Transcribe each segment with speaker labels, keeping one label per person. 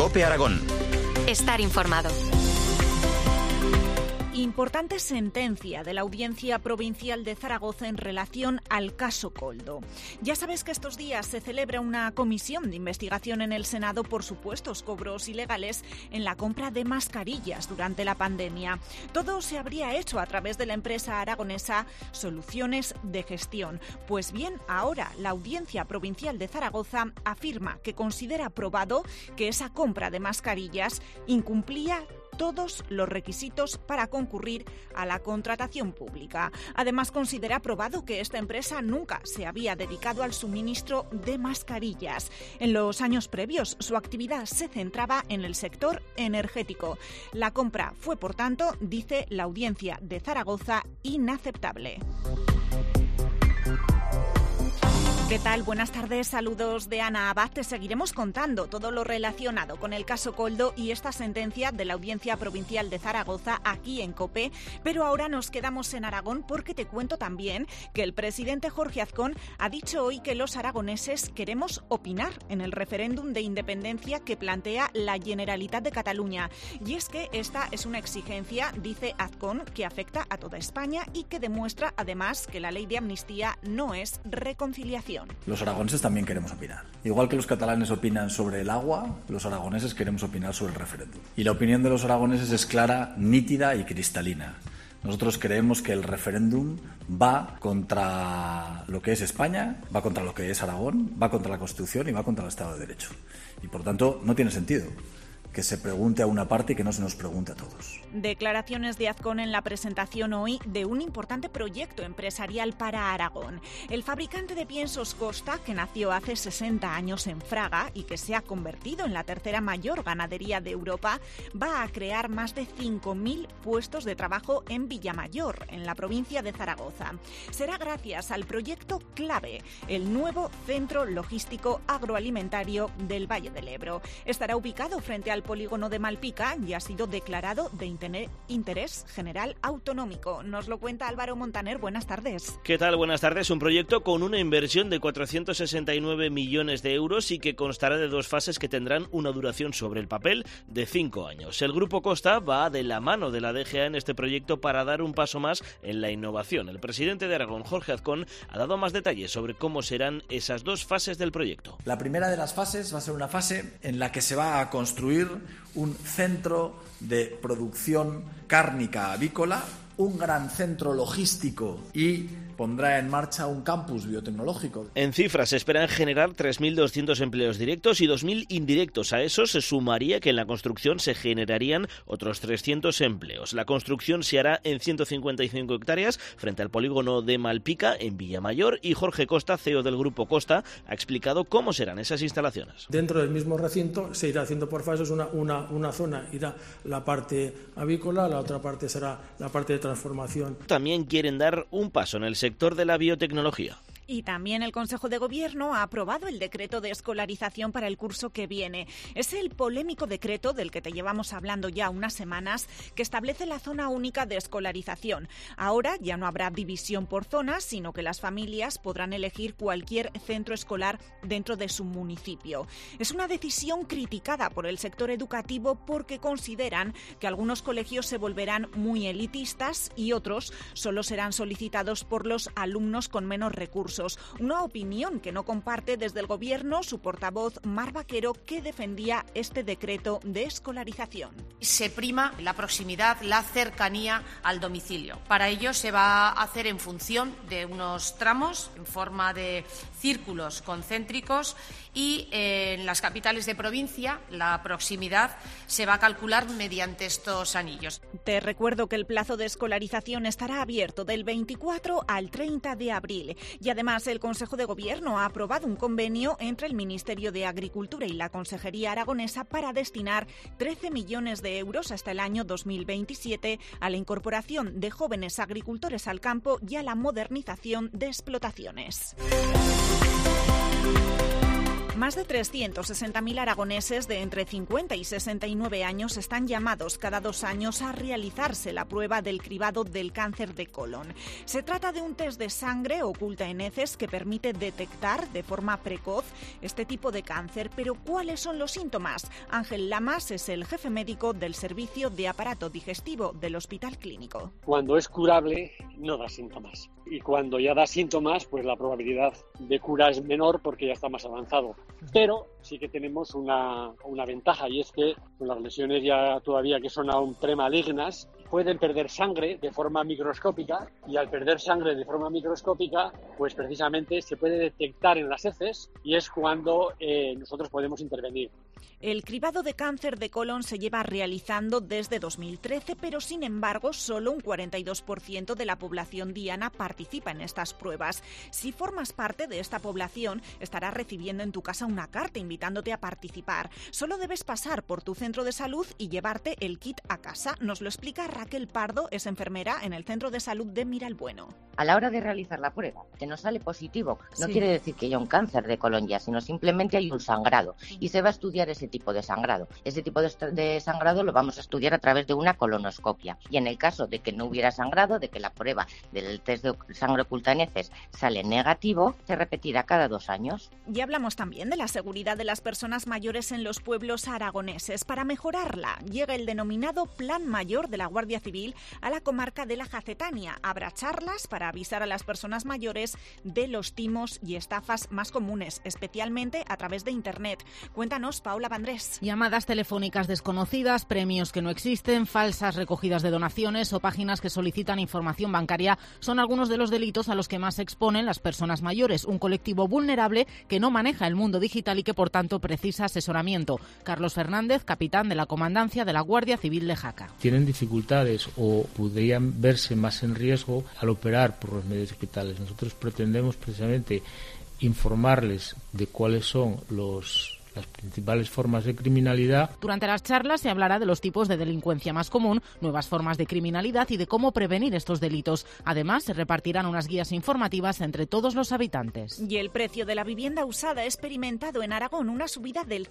Speaker 1: COPE Aragón.
Speaker 2: Estar informado.
Speaker 3: Importante sentencia de la Audiencia Provincial de Zaragoza en relación al caso Koldo. Ya sabes que estos días se celebra una comisión de investigación en el Senado por supuestos cobros ilegales en la compra de mascarillas durante la pandemia. Todo se habría hecho a través de la empresa aragonesa Soluciones de Gestión. Pues bien, ahora la Audiencia Provincial de Zaragoza afirma que considera probado que esa compra de mascarillas incumplía todos los requisitos para concurrir a la contratación pública. Además, considera probado que esta empresa nunca se había dedicado al suministro de mascarillas. En los años previos, su actividad se centraba en el sector energético. La compra fue, por tanto, dice la Audiencia de Zaragoza, inaceptable. ¿Qué tal? Buenas tardes, saludos de Ana Abad. Te seguiremos contando todo lo relacionado con el caso Koldo y esta sentencia de la Audiencia Provincial de Zaragoza aquí en COPE, pero ahora nos quedamos en Aragón porque te cuento también que el presidente Jorge Azcón ha dicho hoy que los aragoneses queremos opinar en el referéndum de independencia que plantea la Generalitat de Cataluña. Y es que esta es una exigencia, dice Azcón, que afecta a toda España y que demuestra además que la ley de amnistía no es reconciliación.
Speaker 4: Los aragoneses también queremos opinar. Igual que los catalanes opinan sobre el agua, los aragoneses queremos opinar sobre el referéndum. Y la opinión de los aragoneses es clara, nítida y cristalina. Nosotros creemos que el referéndum va contra lo que es España, va contra lo que es Aragón, va contra la Constitución y va contra el Estado de Derecho. Y por tanto no tiene sentido que se pregunte a una parte y que no se nos pregunte a todos.
Speaker 3: Declaraciones de Azcón en la presentación hoy de un importante proyecto empresarial para Aragón. El fabricante de piensos Costa, que nació hace 60 años en Fraga y que se ha convertido en la tercera mayor ganadería de Europa, va a crear más de 5.000 puestos de trabajo en Villamayor, en la provincia de Zaragoza. Será gracias al proyecto Clave, el nuevo centro logístico agroalimentario del Valle del Ebro. Estará ubicado frente al polígono de Malpica y ha sido declarado de interés general autonómico. Nos lo cuenta Álvaro Montaner. Buenas tardes.
Speaker 5: ¿Qué tal? Buenas tardes. Un proyecto con una inversión de 469 millones de euros y que constará de dos fases que tendrán una duración sobre el papel de 5 años. El Grupo Costa va de la mano de la DGA en este proyecto para dar un paso más en la innovación. El presidente de Aragón, Jorge Azcón, ha dado más detalles sobre cómo serán esas dos fases del proyecto.
Speaker 4: La primera de las fases va a ser una fase en la que se va a construir un centro de producción cárnica avícola, un gran centro logístico y pondrá en marcha un campus biotecnológico.
Speaker 5: En cifras, se esperan generar 3.200 empleos directos y 2.000 indirectos. A eso se sumaría que en la construcción se generarían otros 300 empleos. La construcción se hará en 155 hectáreas frente al polígono de Malpica, en Villamayor, y Jorge Costa, CEO del Grupo Costa, ha explicado cómo serán esas instalaciones.
Speaker 6: Dentro del mismo recinto se irá haciendo por fases. Una zona irá la parte avícola, la otra parte será la parte de transformación.
Speaker 5: También quieren dar un paso en el sector de la biotecnología.
Speaker 3: Y también el Consejo de Gobierno ha aprobado el decreto de escolarización para el curso que viene. Es el polémico decreto del que te llevamos hablando ya unas semanas, que establece la zona única de escolarización. Ahora ya no habrá división por zonas, sino que las familias podrán elegir cualquier centro escolar dentro de su municipio. Es una decisión criticada por el sector educativo porque consideran que algunos colegios se volverán muy elitistas y otros solo serán solicitados por los alumnos con menos recursos. Una opinión que no comparte desde el Gobierno su portavoz Mar Vaquero, que defendía este decreto de escolarización.
Speaker 7: Se prima la proximidad, la cercanía al domicilio. Para ello se va a hacer en función de unos tramos en forma de círculos concéntricos y en las capitales de provincia la proximidad se va a calcular mediante estos anillos.
Speaker 3: Te recuerdo que el plazo de escolarización estará abierto del 24 al 30 de abril y además el Consejo de Gobierno ha aprobado un convenio entre el Ministerio de Agricultura y la Consejería Aragonesa para destinar 13 millones de euros hasta el año 2027 a la incorporación de jóvenes agricultores al campo y a la modernización de explotaciones. Más de 360.000 aragoneses de entre 50 y 69 años están llamados cada 2 años a realizarse la prueba del cribado del cáncer de colon. Se trata de un test de sangre oculta en heces que permite detectar de forma precoz este tipo de cáncer. Pero ¿cuáles son los síntomas? Ángel Lamas es el jefe médico del servicio de aparato digestivo del Hospital Clínico.
Speaker 1: Cuando es curable no da síntomas, y cuando ya da síntomas pues la probabilidad de cura es menor porque ya está más avanzado. Pero sí que tenemos una ventaja, y es que las lesiones ya todavía que son aún premalignas pueden perder sangre de forma microscópica, y al perder sangre de forma microscópica pues precisamente se puede detectar en las heces, y es cuando nosotros podemos intervenir.
Speaker 3: El cribado de cáncer de colon se lleva realizando desde 2013, pero sin embargo solo un 42% de la población diana participa en estas pruebas. Si formas parte de esta población, estarás recibiendo en tu casa una carta invitándote a participar. Solo debes pasar por tu centro de salud y llevarte el kit a casa. Nos lo explica Raquel Pardo, es enfermera en el Centro de Salud de Miralbueno.
Speaker 8: A la hora de realizar la prueba, que nos sale positivo, no quiere decir que haya un cáncer de colon ya, sino simplemente hay un sangrado, y se va a estudiar ese tipo de sangrado. Ese tipo de sangrado lo vamos a estudiar a través de una colonoscopia, y en el caso de que no hubiera sangrado, de que la prueba del test de sangre oculta en heces sale negativo, se repetirá cada 2 años.
Speaker 3: Y hablamos también de la seguridad de las personas mayores en los pueblos aragoneses. Para mejorarla, llega el denominado Plan Mayor de la Guardia Civil a la comarca de la Jacetania. Habrá charlas para avisar a las personas mayores de los timos y estafas más comunes, especialmente a través de Internet. Cuéntanos, Paula Vandrés.
Speaker 9: Llamadas telefónicas desconocidas, premios que no existen, falsas recogidas de donaciones o páginas que solicitan información bancaria son algunos de los delitos a los que más se exponen las personas mayores, un colectivo vulnerable que no maneja el mundo digital y que por tanto precisa asesoramiento. Carlos Fernández, capitán de la Comandancia de la Guardia Civil de Jaca.
Speaker 10: Tienen dificultades o podrían verse más en riesgo al operar por los medios digitales. Nosotros pretendemos precisamente informarles de cuáles son las principales formas de criminalidad.
Speaker 9: Durante las charlas se hablará de los tipos de delincuencia más común, nuevas formas de criminalidad y de cómo prevenir estos delitos. Además, se repartirán unas guías informativas entre todos los habitantes.
Speaker 3: Y el precio de la vivienda usada ha experimentado en Aragón una subida del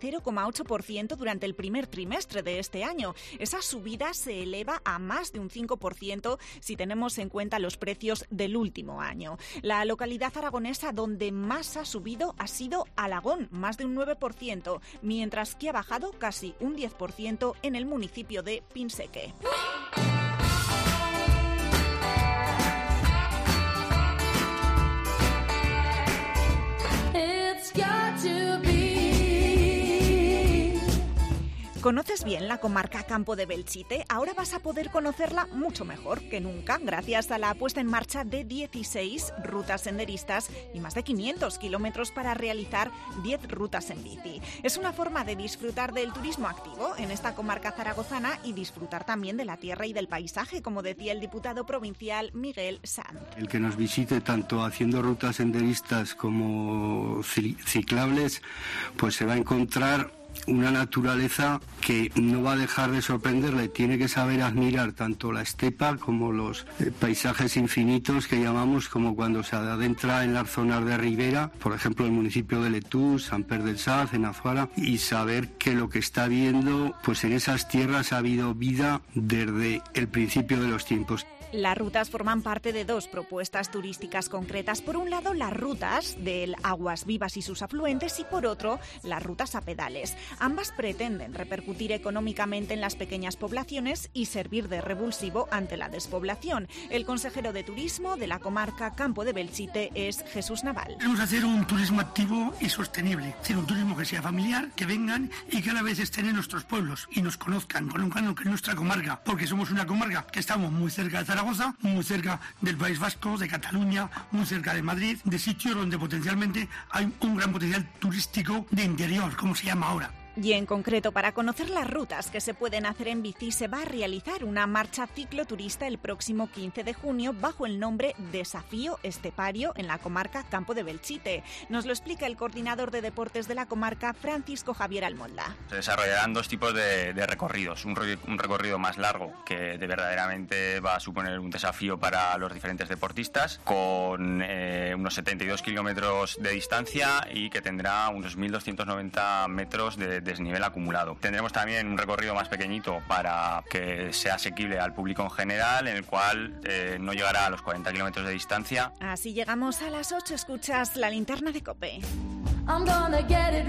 Speaker 3: 0,8% durante el primer trimestre de este año. Esa subida se eleva a más de un 5% si tenemos en cuenta los precios del último año. La localidad aragonesa donde más ha subido ha sido Alagón, más de un 9%. Mientras que ha bajado casi un 10% en el municipio de Pinseque. ¿Conoces bien la comarca Campo de Belchite? Ahora vas a poder conocerla mucho mejor que nunca gracias a la puesta en marcha de 16 rutas senderistas y más de 500 kilómetros para realizar 10 rutas en bici. Es una forma de disfrutar del turismo activo en esta comarca zaragozana y disfrutar también de la tierra y del paisaje, como decía el diputado provincial Miguel Sanz.
Speaker 11: El que nos visite tanto haciendo rutas senderistas como ciclables, pues se va a encontrar una naturaleza que no va a dejar de sorprenderle. Tiene que saber admirar tanto la estepa como los paisajes infinitos que llamamos, como cuando se adentra en las zonas de ribera, por ejemplo el municipio de Letús, Sant Pere del Saz, en Azuara, y saber que lo que está viendo, pues en esas tierras ha habido vida desde el principio de los tiempos.
Speaker 3: Las rutas forman parte de 2 propuestas turísticas concretas. Por un lado, las rutas del Aguas Vivas y sus afluentes, y por otro, las rutas a pedales. Ambas pretenden repercutir económicamente en las pequeñas poblaciones y servir de revulsivo ante la despoblación. El consejero de Turismo de la comarca Campo de Belchite es Jesús Naval.
Speaker 12: Queremos hacer un turismo activo y sostenible, hacer un turismo que sea familiar, que vengan y que a la vez estén en nuestros pueblos y nos conozcan que es nuestra comarca, porque somos una comarca que estamos muy cerca de Zaragoza, muy cerca del País Vasco, de Cataluña, muy cerca de Madrid, de sitios donde potencialmente hay un gran potencial turístico de interior, como se llama ahora.
Speaker 3: Y en concreto, para conocer las rutas que se pueden hacer en bici, se va a realizar una marcha cicloturista el próximo 15 de junio bajo el nombre Desafío Estepario en la comarca Campo de Belchite. Nos lo explica el coordinador de deportes de la comarca, Francisco Javier Almolda.
Speaker 13: Se desarrollarán dos tipos de recorridos. Un recorrido más largo, que verdaderamente va a suponer un desafío para los diferentes deportistas, con unos 72 kilómetros de distancia y que tendrá unos 1.290 metros de desnivel acumulado. Tendremos también un recorrido más pequeñito para que sea asequible al público en general, en el cual no llegará a los 40 kilómetros de distancia.
Speaker 3: Así llegamos a las 8, escuchas la linterna de COPE.
Speaker 14: I'm gonna get it.